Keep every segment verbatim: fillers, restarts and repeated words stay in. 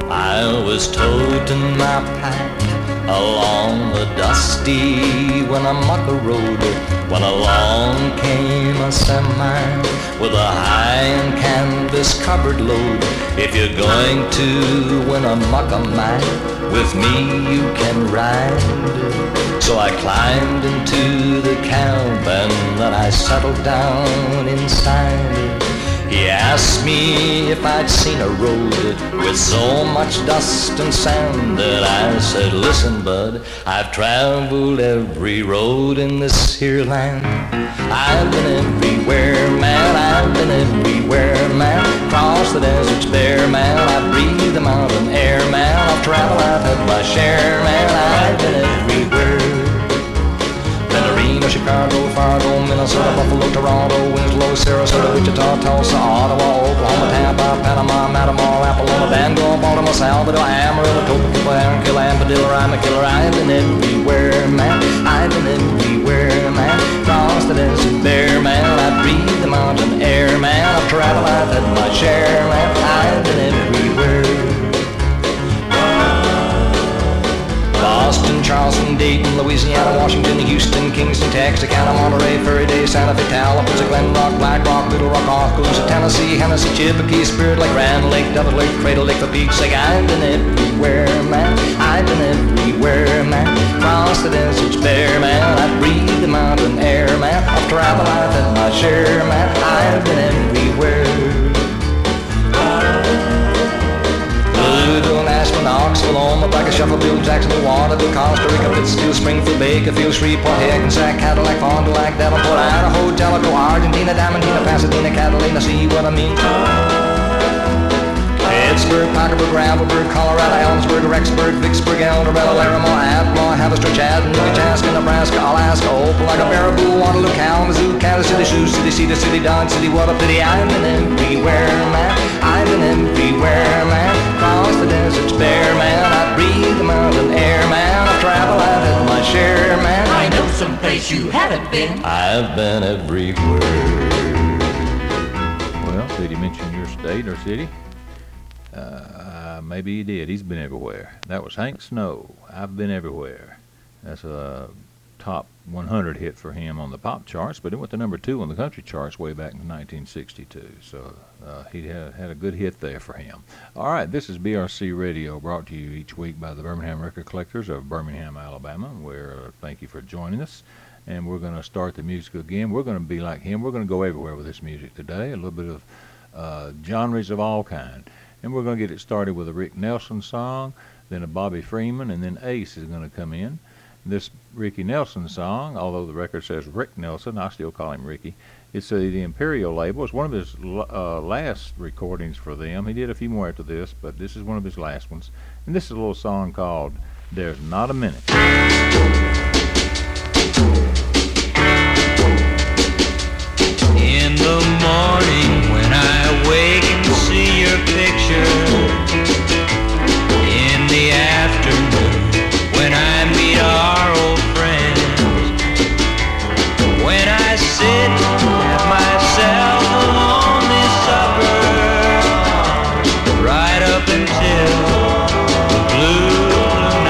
I was toting my pack along the dusty Winnemucca Road when along came a semi with a high and canvas covered load. If you're going to Winnemucca, man, with me you can ride. So I climbed into the cab and then I settled down inside. He asked me if I'd seen a road with so much dust and sand, that I said, listen, bud, I've traveled every road in this here land. I've been everywhere, man, I've been everywhere, man. Crossed the deserts bare, man, I breathed the mountain air, man. I've traveled, I've had my share, man, I've been everywhere. Reno, Chicago, Fargo, Minnesota, Buffalo, Toronto, Winslow, Sarasota, Wichita, Tulsa, Ottawa, Oklahoma, Tampa, Panama, Matamor, Apollonia, Bangor, Baltimore, Salvador, Amarillo, Topeka, Anquilla, Padilla, I'm a killer. I've been everywhere, man. I've been everywhere, man. Crossed the desert bare, man. I breathed the mountain air, man. I've traveled, I've had my share, man. I've been everywhere. Boston, Charleston, Dayton, Louisiana, Washington, Houston, Kingston, Texarkana, Monterey, Furry Day, Santa Fe, Tallapoosa, Glen Rock, Black Rock, Little Rock, Oskaloosa, Tennessee, Hennessy, Chippewa, Spirit Lake, Grand Lake, Devil Lake, Cradle Lake, for Pete's sake. I've been everywhere, man. I've been everywhere, man. Crossed the deserts bare, man. I breathed the mountain air, man. I've traveled, I've had my share, man. I've been everywhere. Louisville, Nashville, Knoxville, Omaha, Shuffleville, Jacksonville, Waterville, Costa Rica, Pittsfield, Springfield, Bakerfield, Shreveport, Hackensack, Cadillac, Fond du Lac, Davenport, Idaho, Jellicoe, Argentina, Diamantina, Pasadena, Catalina, see what I mean? Pittsburgh, Parkersburg, Gravelburg, Colorado, Ellensburg, Rexburg, Vicksburg, El Dorado, Larimore, Atmore, Haverstraw, Chattanooga, Chaska, Nebraska, Alaska, Opelika, Baraboo, Waterloo, Kalamazoo, Kansas City, Sioux City, Cedar City, Dodge City, what a pity. I've been everywhere, man. I've been everywhere, man. Cross the deserts bare, man. I breathe the mountain air, man. I've traveled, I've had my share, man. I know someplace you haven't been. I've been everywhere. Well, did he mention your state or city? Uh, maybe he did. He's been everywhere. That was Hank Snow. I've been everywhere. That's a top one hundred hit for him on the pop charts, but it went to number two on the country charts way back in nineteen sixty-two. So uh, he had, had a good hit there for him. All right, this is B R C Radio, brought to you each week by the Birmingham Record Collectors of Birmingham, Alabama. Where uh, thank you for joining us. And we're going to start the music again. We're going to be like him. We're going to go everywhere with this music today. A little bit of uh, genres of all kinds. And we're going to get it started with a Rick Nelson song, then a Bobby Freeman, and then Ace is going to come in. This Ricky Nelson song, although the record says Rick Nelson, I still call him Ricky. It's uh, the Imperial label. It's one of his uh, last recordings for them. He did a few more after this, but this is one of his last ones. And this is a little song called There's Not a Minute. In the morning when I wake and see your picture, in the afternoon when I meet our old friends, when I sit at myself alone this supper, right up until the blue, blue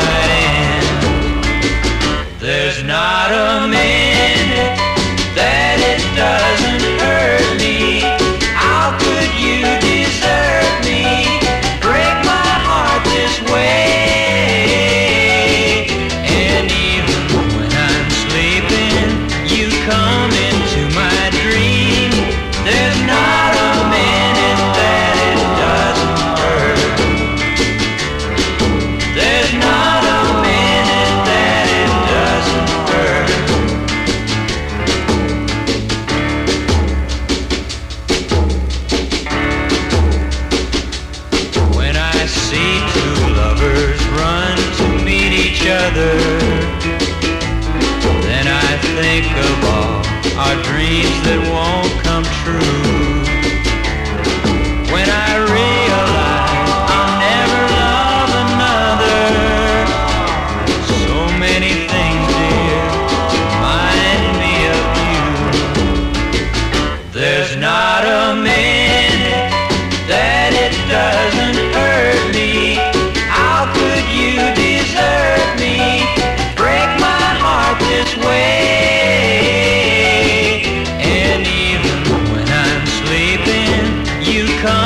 night ends, there's not a minute that it doesn't hurt me. How could you desert me, break my heart this way? And even when I'm sleeping, you come into my dream. There's not a minute that it doesn't hurt. There's not a minute that it doesn't hurt. See two lovers run to meet each other, then I think of all our dreams that won't come true. When I realize I'll never love another, so many things, dear, remind me of you. There's not a minute that it doesn't hurt me.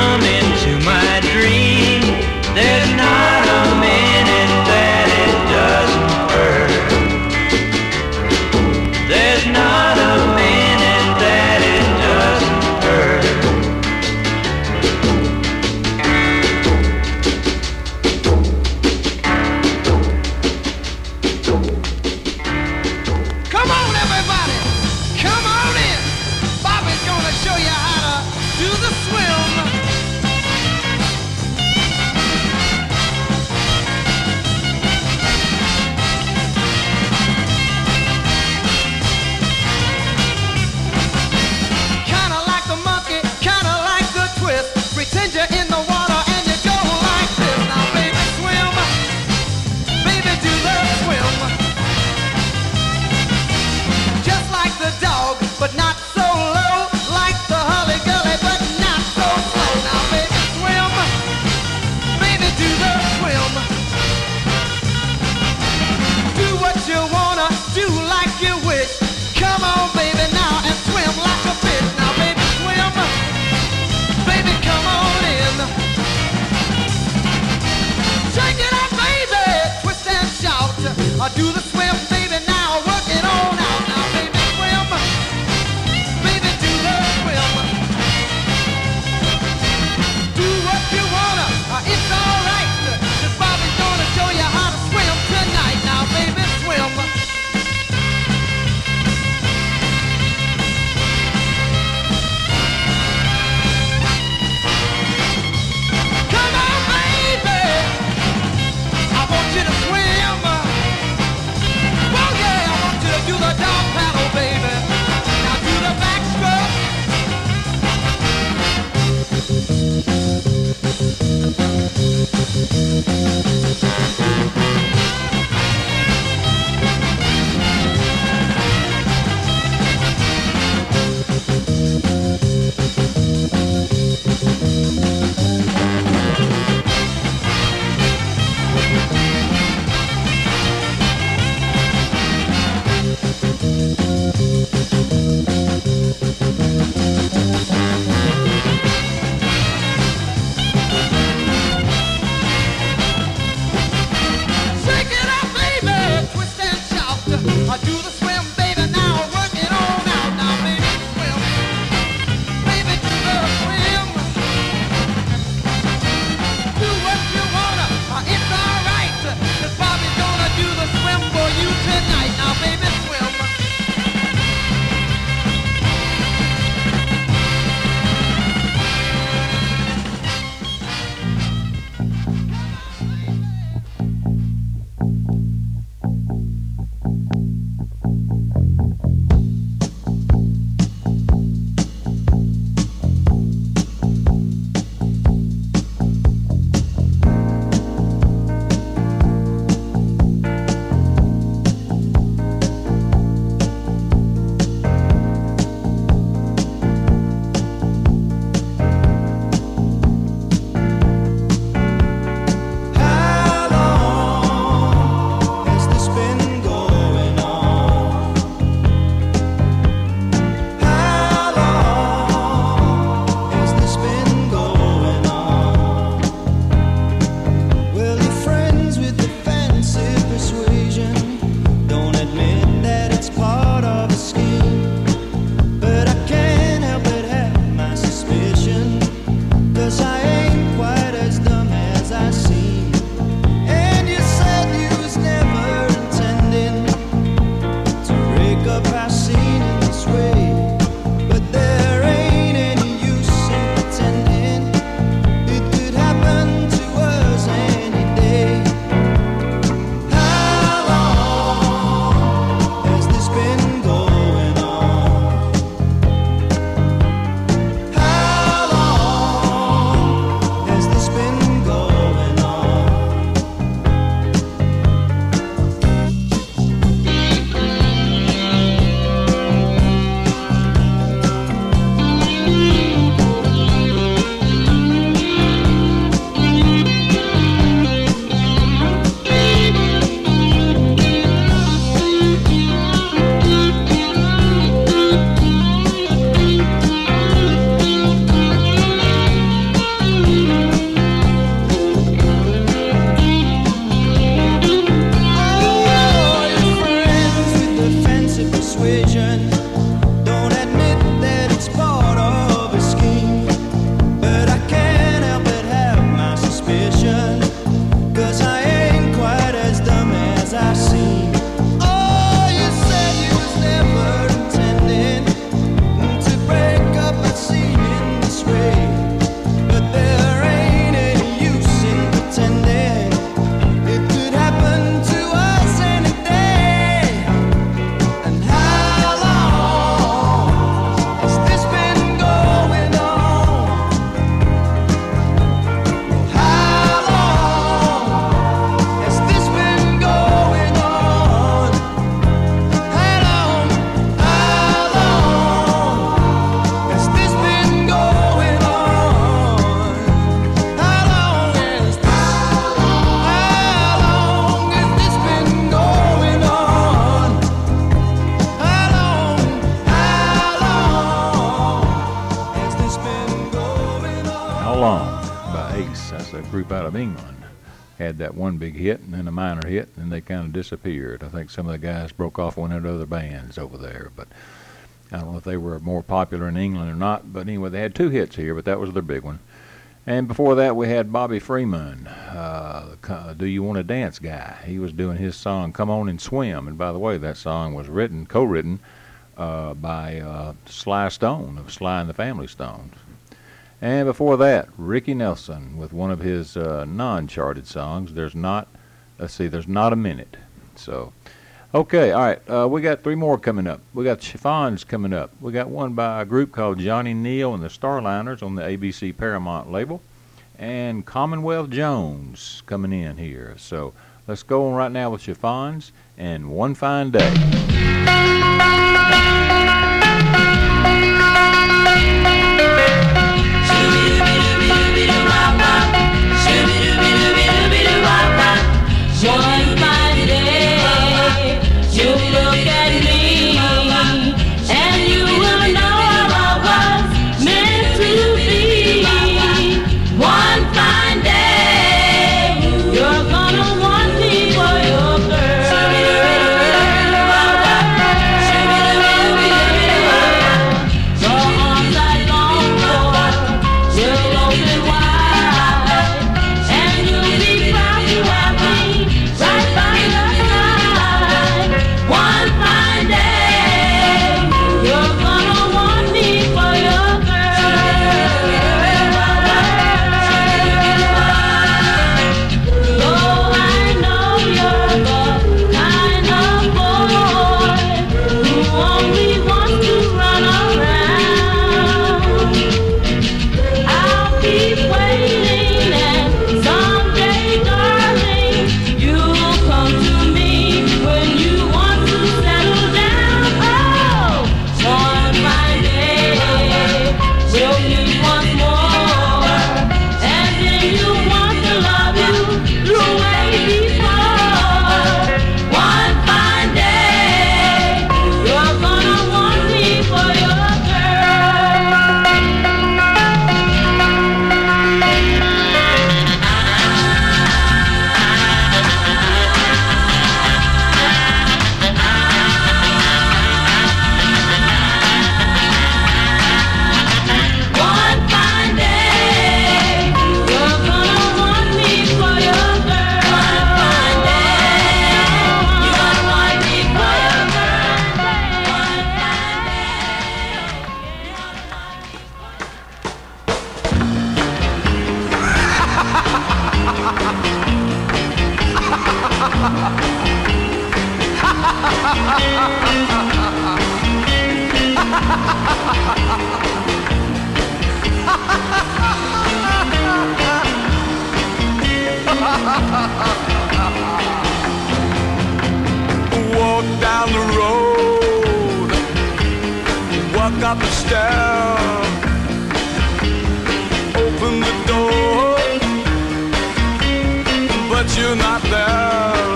come into my dream, there's not a minute that it doesn't hurt. There's not a minute that it doesn't hurt. Come on, everybody! Come on in! Bobby's gonna show you how to do the swim. Kinda like the monkey, kinda like the twist. Pretend you're in the water and you go like this. Now, baby, swim. Baby, do the swim. Just like the dog, but not so low. Like the hully gully, but not so slow. Now, baby, swim. Baby, do the swim. Do what you wanna, do like you wish. Come on, baby, now and swim like a fish. Now, baby, swim. Baby, come on in. Shake it up, baby. Twist and shout. I do the swim, baby, now work it on out. Now, baby, swim. Baby, do the swim. Do what you wanna. Uh, it's alright. Cause Bobby's gonna show you how to swim tonight. Now, baby, swim. Come on, baby. I want you to swim. Oh yeah, I want you to do the dog paddle, baby. Now do the backstroke. Shake it up, baby. Twist and shout. I do the swim, baby. Now work it on out. Now, baby, swim. Baby, do the swim. Do what you wanna. Uh, it's alright. Cause Bobby's gonna do the swim for you tonight. Now, baby, swim. How long has this been going on? How long has this been going on? Well, you're friends with the fancy persuasion. Don't admit that it's part of a scheme. But I can't help but have my suspicion. Cause I ain't quite as dumb as I seem. And you said you was never intending to break up our scene in this way. But there ain't any use in pretending. It could happen to us any day. How long has this been going on? How long has this been going on? by Ace. That's a group out of England. Had that one big hit and then a minor hit, and then they kind of disappeared. I think some of the guys broke off and went into other bands over there, but I don't know if they were more popular in England or not. But anyway, they had two hits here, but that was their big one. And before that, we had Bobby Freeman, uh, Do You Want to Dance guy. He was doing his song, Come On and Swim. And by the way, that song was written, co-written uh, by uh, Sly Stone of Sly and the Family Stones. And before that, Ricky Nelson with one of his uh, non-charted songs, There's Not, let's see, There's Not a Minute. So, okay, all right, uh, we got three more coming up. We got Chiffons coming up. We got one by a group called Johnny Neal and the Starliners on the A B C Paramount label. And Commonwealth Jones coming in here. So, let's go on right now with Chiffons and One Fine Day. One fine day, you look at me, and you will know I was meant to be. One fine day, you're gonna want me for your girl. Your arms are long for, will open wide, and you'll be proud to have me right by your side. One fine day, you're gonna want me for your girl. Though I know you're the kind of boy who only wants to run around, I'll keep waiting, and someday, darling, you'll come to me when you want to settle down. Oh, one fine day, we'll meet once more, and then you want to love you the way before. One fine day, you're gonna want me for your girl. One fine day, you're gonna want me for your girl. One fine day, you're gonna want me for your girl. One fine day, you're gonna want me. Walk down the road, walk up the stairs, open the door, but you're not there.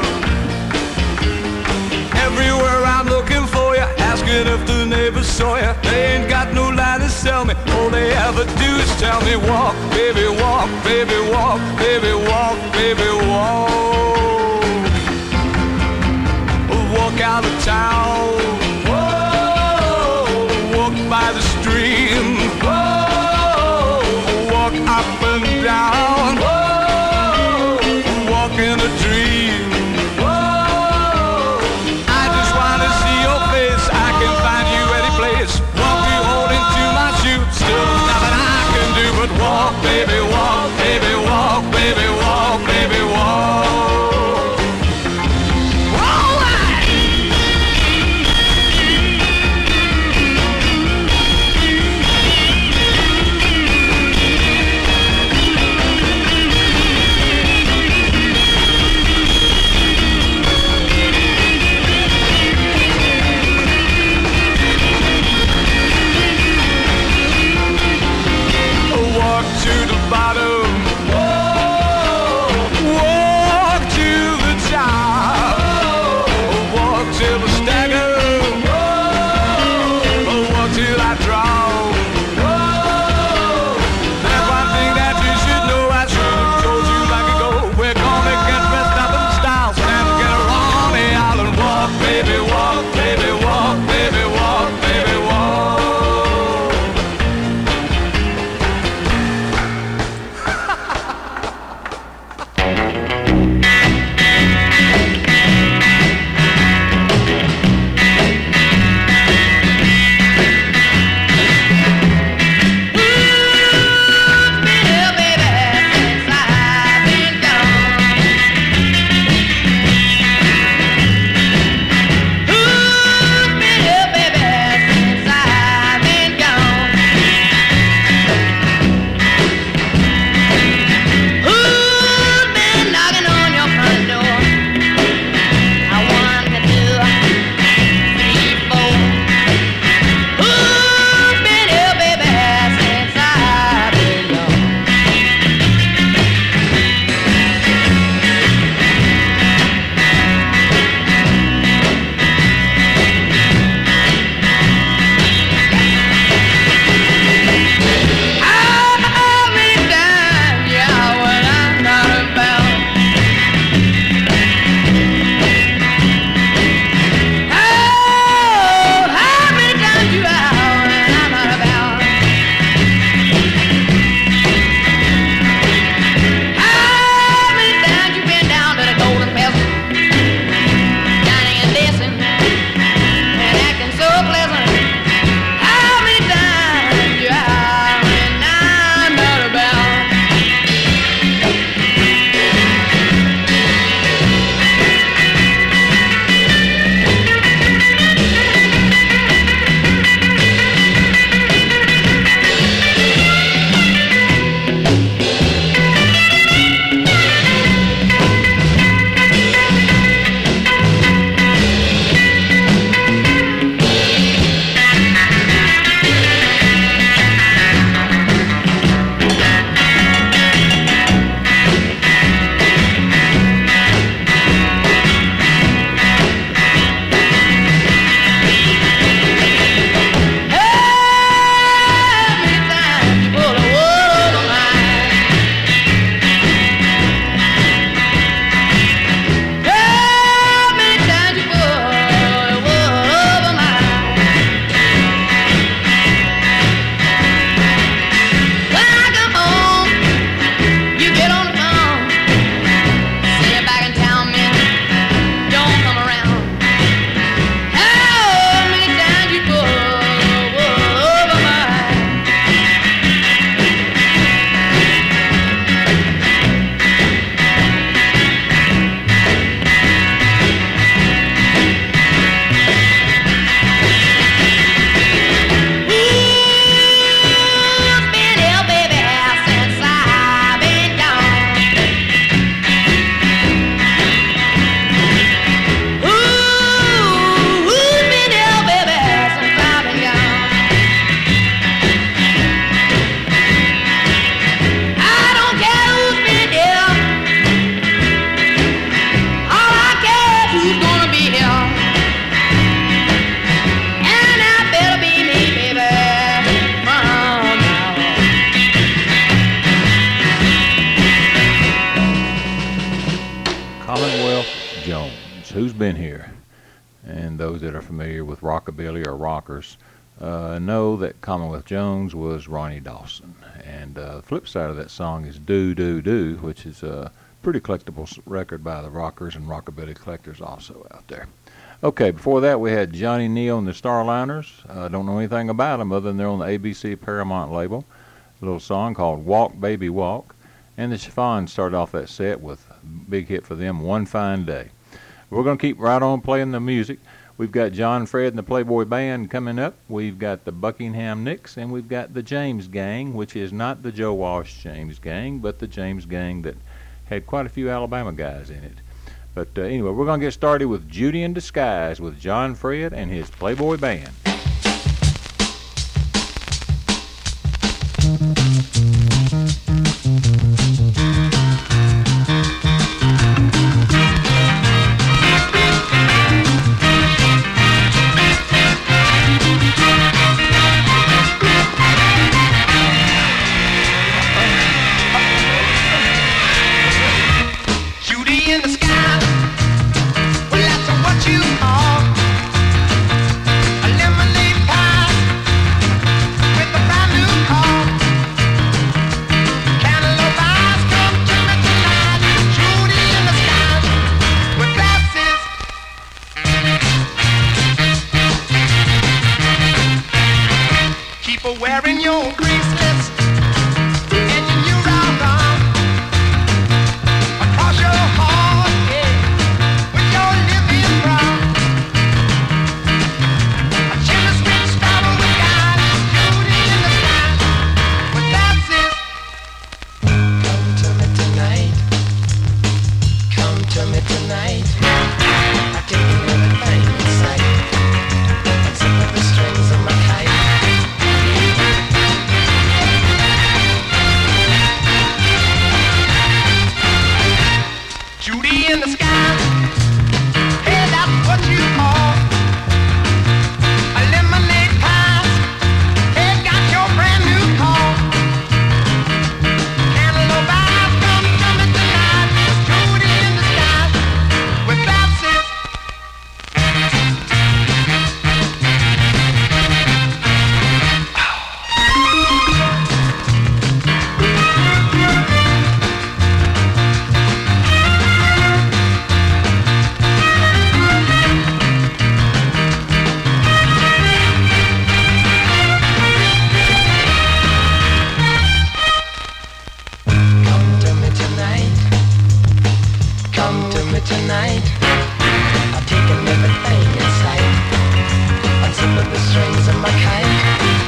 Everywhere I'm looking for you, asking if the neighbors saw you. They ain't got no line to sell me. All they ever do is tell me, walk, baby, walk, baby, walk, baby, walk, baby, walk. Walk out of town, whoa, walk by the stream, whoa, walk up and down, whoa, walk in a dream, whoa. I just wanna see your face, I can find you any place. Won't be holding to my shoe, still nothing I can do but walk, baby, walk, baby, walk, baby, walk. Jones. Who's been here? And those that are familiar with rockabilly or rockers uh, know that Commonwealth Jones was Ronnie Dawson. And uh, the flip side of that song is Do, Do, Do, which is a pretty collectible s- record by the rockers and rockabilly collectors also out there. Okay, before that we had Johnny Neal and the Starliners. I uh, don't know anything about them other than they're on the A B C Paramount label. A little song called Walk, Baby, Walk. And the Chiffons started off that set with a big hit for them, One Fine Day. We're going to keep right on playing the music. We've got John Fred and the Playboy Band coming up. We've got the Buckingham Nicks, and we've got the James Gang, which is not the Joe Walsh James Gang, but the James Gang that had quite a few Alabama guys in it. But uh, anyway, we're going to get started with Judy in Disguise with John Fred and his Playboy Band. Wearing your bracelets and your new round arm across your heart, yeah, with your living brown. A chimney sweet startle with God, beauty in the sky. But that's it. Come to me tonight. Come to me tonight. I take everything in sight. Except for the strings of my kite. Judy in the sky, hey, that's what you call a lemonade pie. Hey, got your brand new car. Cantaloupe eyes, come to me tonight. Judy in the sky, with glasses. Tonight, I've taken everything in sight, unzipping the strings of my kite.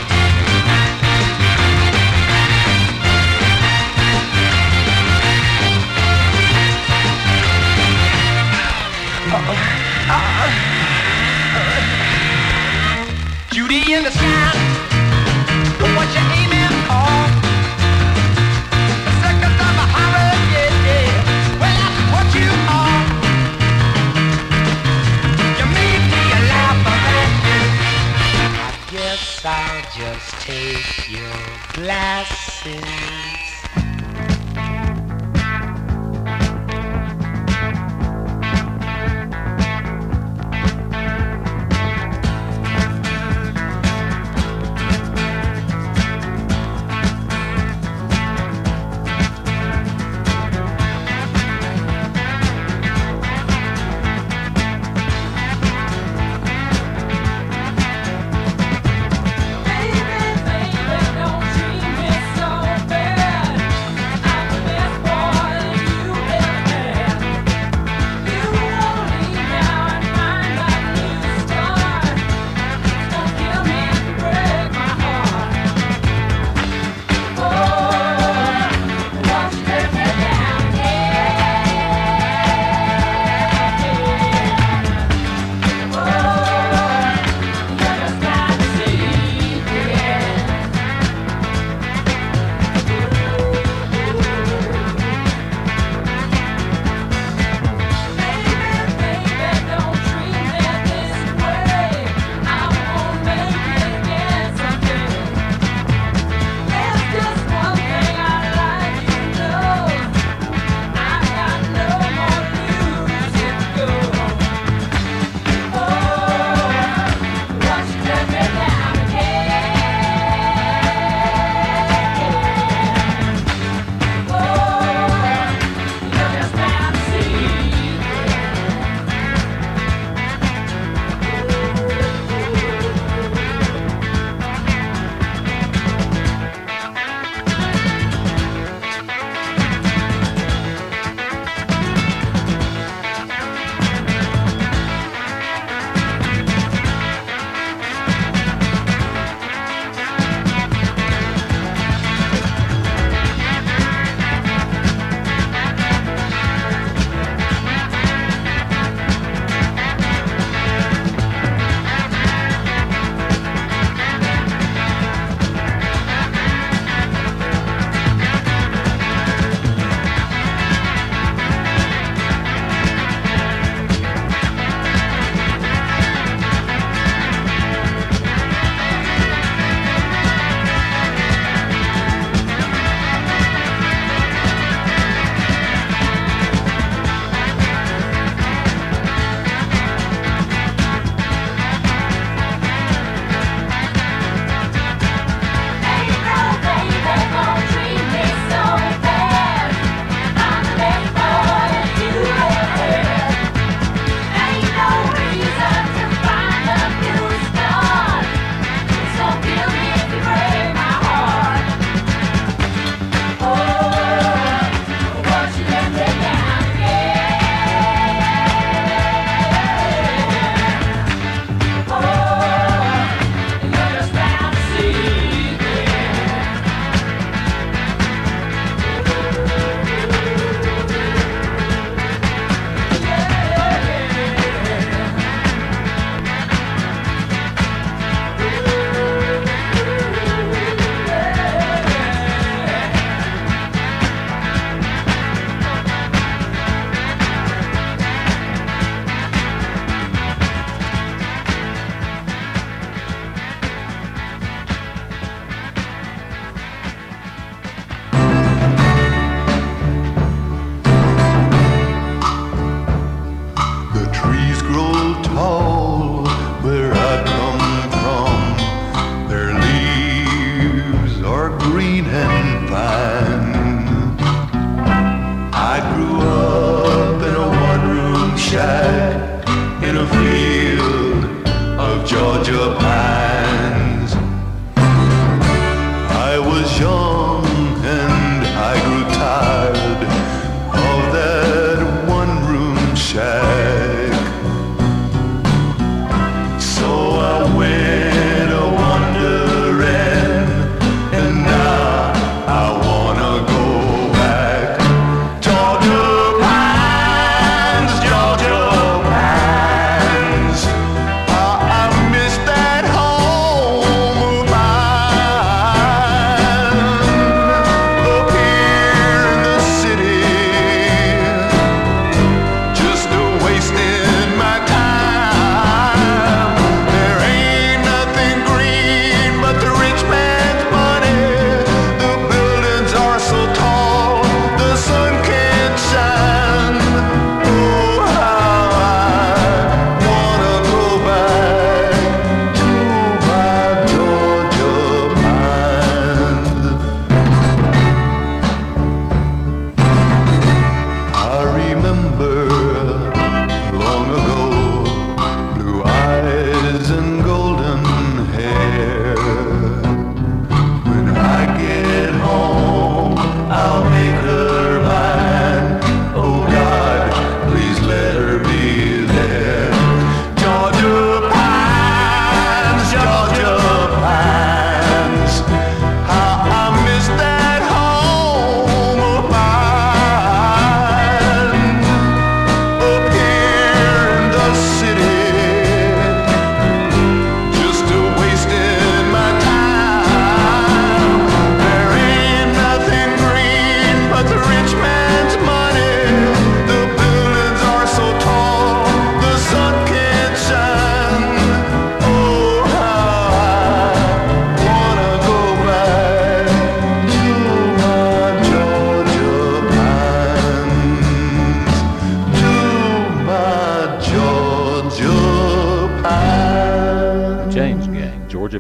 Uh-oh. Uh-oh. Uh-oh. Judy in the sky, what you aiming for? The circus of a horror, yeah, yeah. Well, that's what you are. Guess I'll just take your glasses.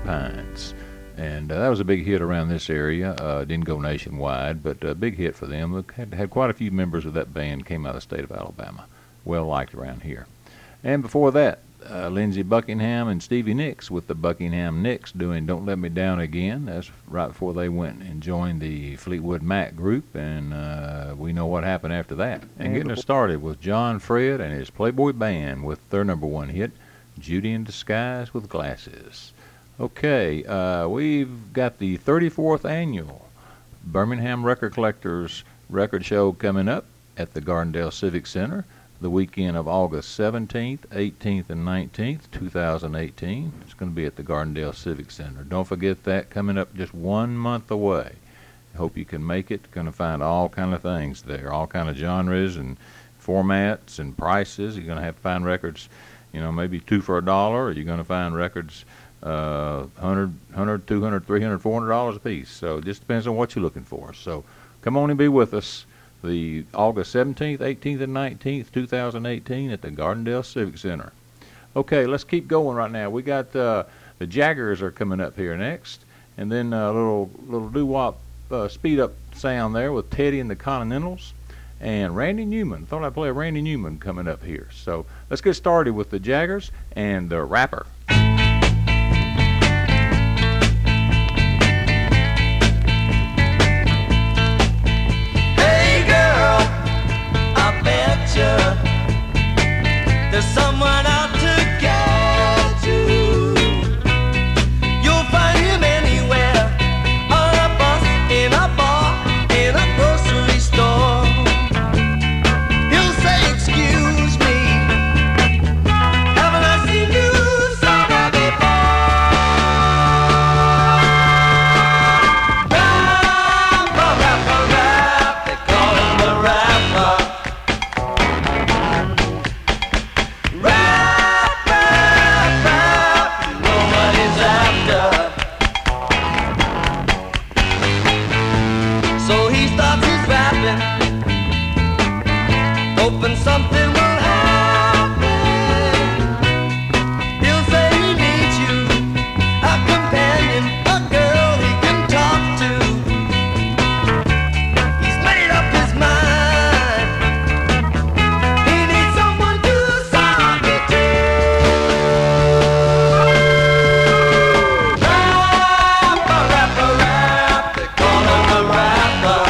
Pines. And uh, that was a big hit around this area. Uh, didn't go nationwide, but a big hit for them. Look, Had, had quite a few members of that band came out of the state of Alabama. Well liked around here. And before that, uh, Lindsey Buckingham and Stevie Nicks with the Buckingham Nicks doing Don't Let Me Down Again. That's right before they went and joined the Fleetwood Mac group, and uh, we know what happened after that. And getting us started with John Fred and his Playboy Band with their number one hit, Judy in Disguise with Glasses. Okay, uh, we've got the thirty-fourth annual Birmingham Record Collectors Record Show coming up at the Gardendale Civic Center the weekend of August seventeenth, eighteenth, and nineteenth, two thousand eighteen. It's going to be at the Gardendale Civic Center. Don't forget that, coming up just one month away. I hope you can make it. Going to find all kind of things there, all kind of genres and formats and prices. You're going to have to find records, you know, maybe two for a dollar, or you're going to find records uh, one hundred, one hundred, two hundred, three hundred, four hundred dollars a piece. So it just depends on what you're looking for. So come on and be with us the August seventeenth, eighteenth, and nineteenth, two thousand eighteen at the Gardendale Civic Center. Okay, let's keep going right now. We got uh, the Jaggers are coming up here next, and then a little little doo-wop uh, speed-up sound there with Teddy and the Continentals, and Randy Newman. Thought I'd play a Randy Newman coming up here. So let's get started with the Jaggers and the Rapper. There's someone out to get you. You'll find him anywhere, on a bus, in a bar, in a grocery store. He'll say, excuse me, haven't I seen you somewhere before? Rapper, rapper, rap, they call him the rapper. Hoping something will happen. He'll say he needs you, a companion, a girl he can talk to. He's made up his mind. He needs someone to talk to. Rapper, rapper, rap, they call him the rapper.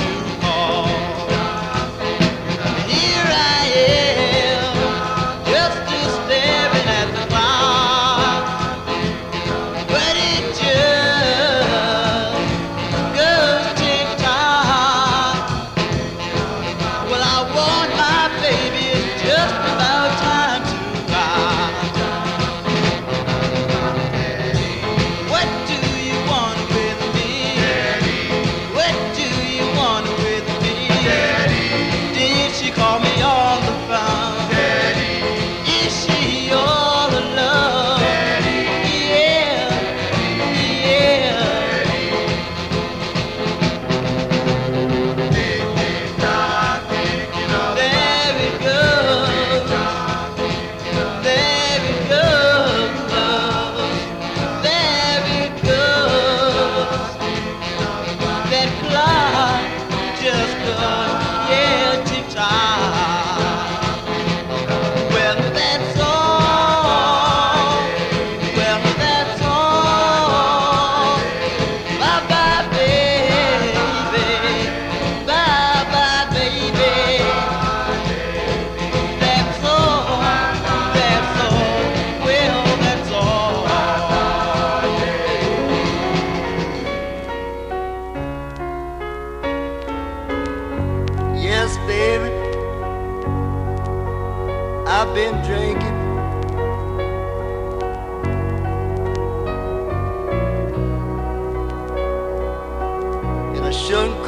Just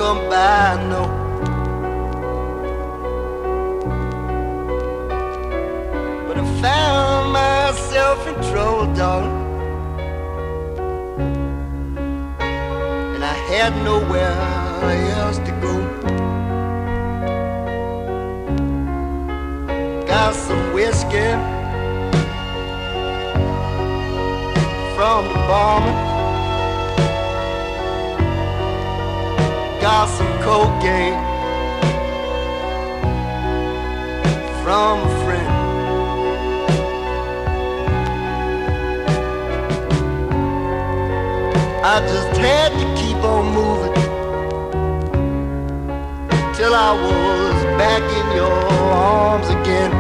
come by, no. But I found myself in trouble, darling, and I had nowhere else to go. Got some whiskey from the barman, got some cocaine from a friend. I just had to keep on moving till I was back in your arms again.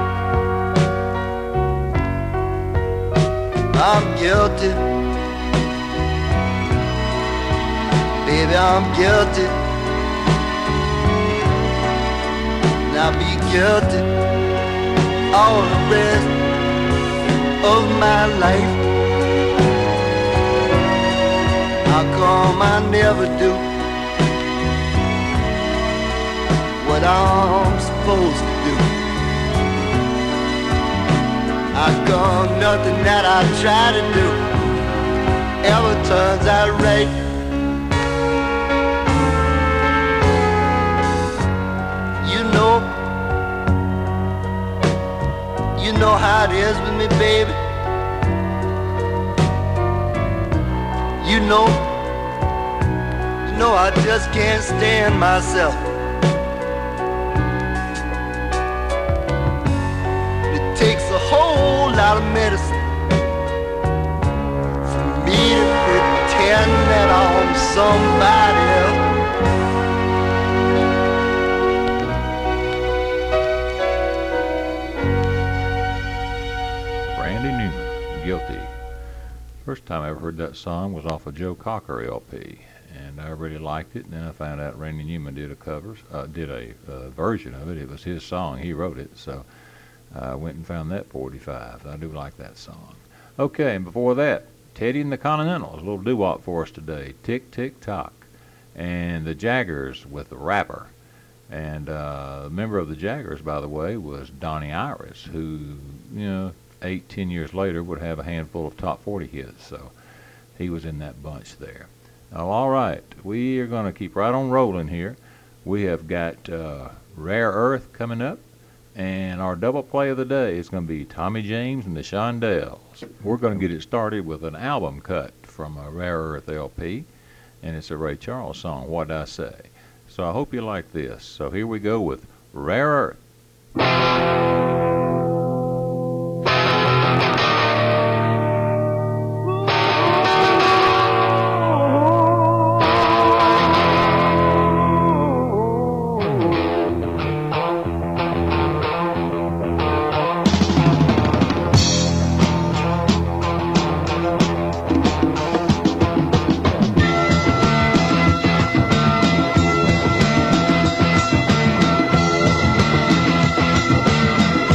I'm guilty, baby, I'm guilty. Now be guilty all the rest of my life. How come I never do what I'm supposed to do? How come nothing that I try to do ever turns out right? You know, you know how it is with me, baby. You know, you know I just can't stand myself. It takes a whole lot of medicine for me to pretend that I'm somebody else. Randy Newman, Guilty. First time I ever heard that song was off a Joe Cocker L P, and I really liked it. And then I found out Randy Newman did a covers, uh, did a uh, version of it. It was his song; he wrote it. So I went and found that forty-five. I do like that song. Okay, and before that, Teddy and the Continentals, a little doo-wop for us today. Tick Tick Tock, and the Jaggers with the Rapper. And uh, a member of the Jaggers, by the way, was Donnie Iris, who, you know, eight, ten years later would have a handful of top forty hits. So he was in that bunch there. Oh, all right, we are going to keep right on rolling here. We have got uh, Rare Earth coming up, and our double play of the day is going to be Tommy James and the Shondells. We're going to get it started with an album cut from a Rare Earth L P, and it's a Ray Charles song, What'd I Say? So I hope you like this. So here we go with Rare Earth. Thank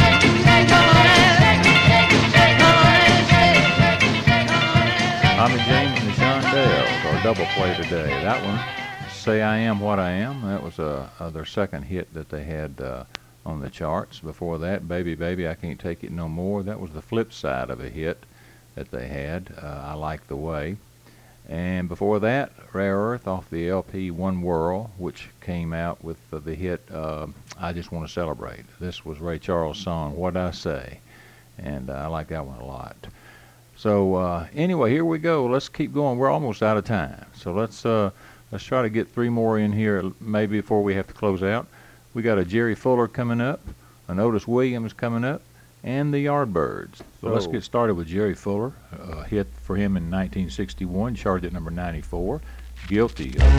Tommy James and the Shondells, our double play today. That one, Say I Am What I Am, that was uh, uh, their second hit that they had uh, on the charts. Before that, Baby Baby, I Can't Take It No More. That was the flip side of a hit that they had, uh, I Like the Way. And before that, Rare Earth off the L P One World, which came out with uh, the hit uh, I Just Want to Celebrate. This was Ray Charles' song, What I Say. And uh, I like that one a lot. So uh, anyway, here we go. Let's keep going. We're almost out of time. So let's uh, let's try to get three more in here, maybe before we have to close out. We got a Jerry Fuller coming up, an Otis Williams coming up, and the Yardbirds. So let's get started with Jerry Fuller. A hit for him in nineteen sixty-one, charted at number ninety-four. Guilty of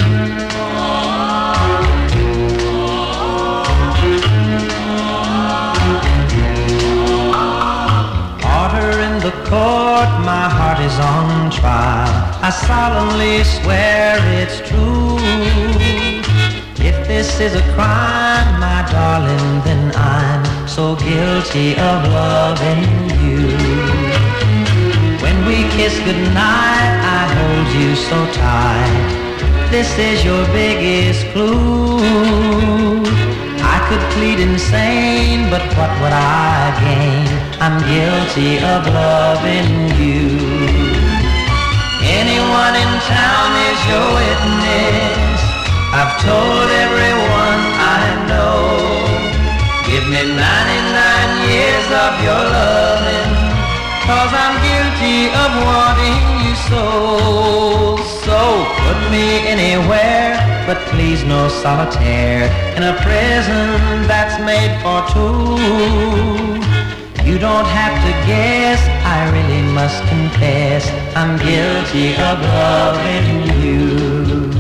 Order in the court, my heart is on trial. I solemnly swear it's true. If this is a crime, my darling, then I'm so guilty of loving you. When we kiss goodnight, I hold you so tight. This is your biggest clue. I could plead insane, but what would I gain? I'm guilty of loving you. Anyone in town is your witness. I've told everyone I know. Give me ninety-nine years of your loving, 'cause I'm guilty of wanting you so. So put me anywhere, but please no solitaire, in a prison that's made for two. You don't have to guess, I really must confess, I'm guilty of loving you.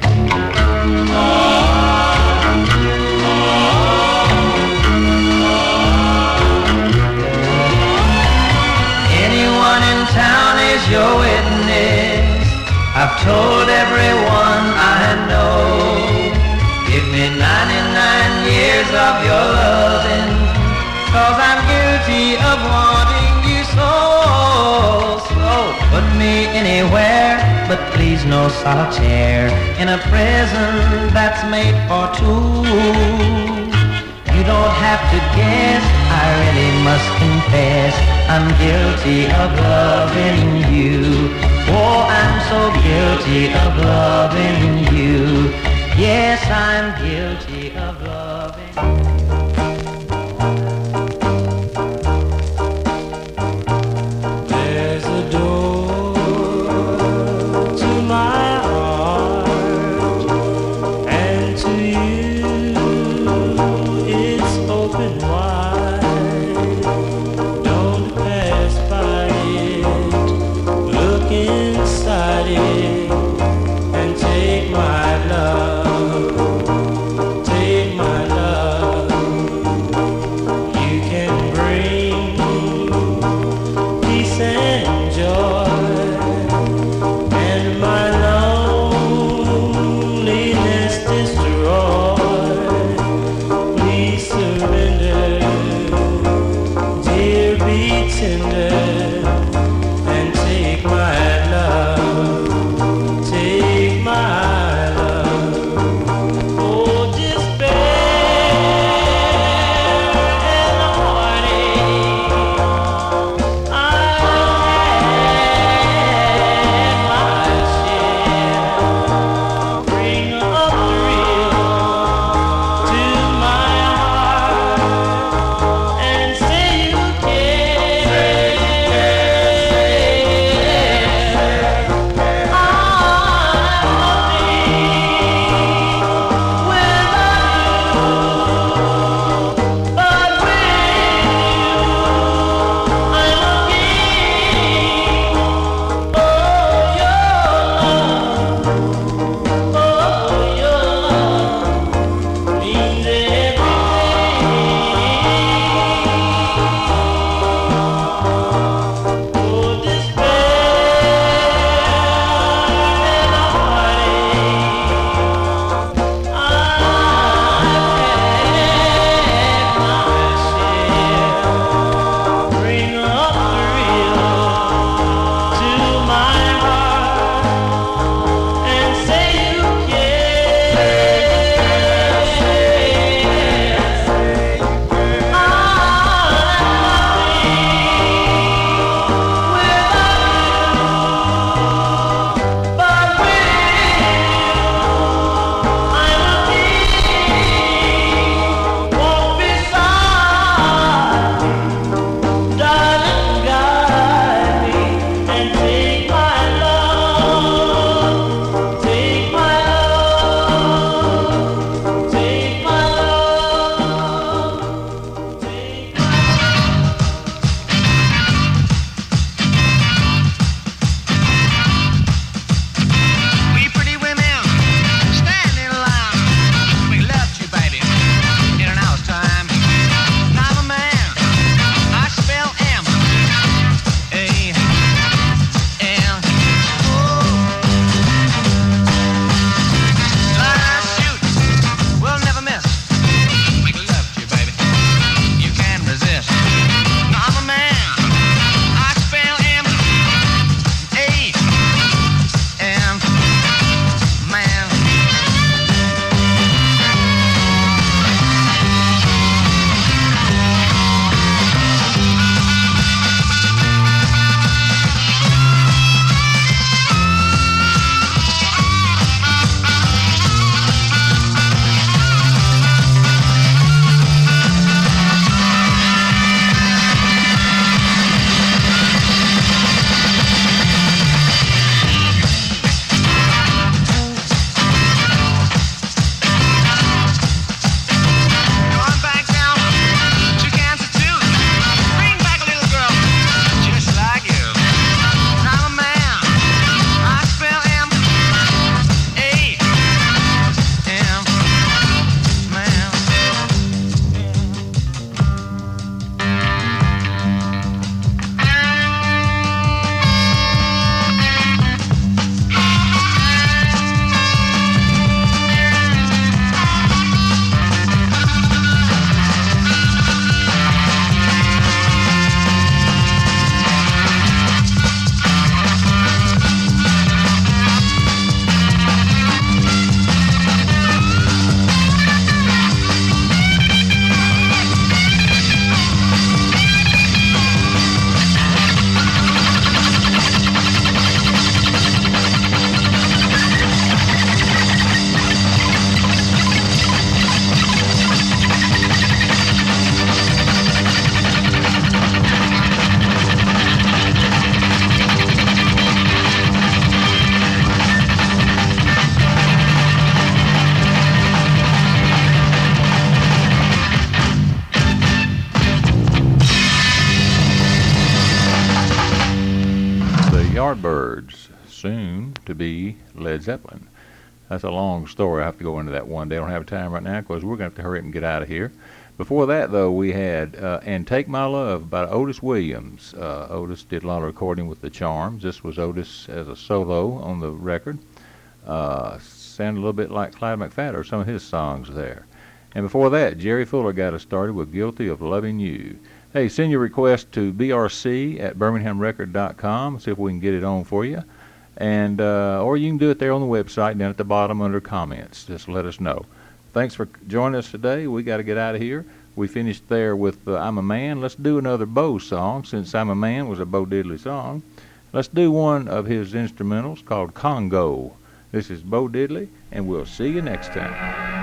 Anyone in town is your witness. I've told everyone I know. Give me ninety-nine years of your loving, 'cause I'm guilty of wanting you so. So put me anywhere, but please no solitaire, in a prison that's made for two. You don't have to guess, I really must confess, I'm guilty of loving you. Oh, I'm so guilty of loving you. Yes, I'm guilty of loving you. There's a door to my heart, and to you it's open wide. Don't pass by it, look inside it, and take my love, take my love. Yardbirds, soon to be Led Zeppelin. That's a long story. I have to go into that one day. I don't have time right now because we're going to have to hurry up and get out of here. Before that, though, we had uh, And Take My Love by Otis Williams. Uh, Otis did a lot of recording with the Charms. This was Otis as a solo on the record. Uh, sounded a little bit like Clyde McPhatter, some of his songs there. And before that, Jerry Fuller got us started with Guilty of Loving You. Hey, send your request to b r c at birmingham record dot com. See if we can get it on for you. And uh, or you can do it there on the website down at the bottom under comments. Just let us know. Thanks for joining us today. We got to get out of here. We finished there with uh, I'm a Man. Let's do another Bo song since I'm a Man was a Bo Diddley song. Let's do one of his instrumentals called Congo. This is Bo Diddley, and we'll see you next time.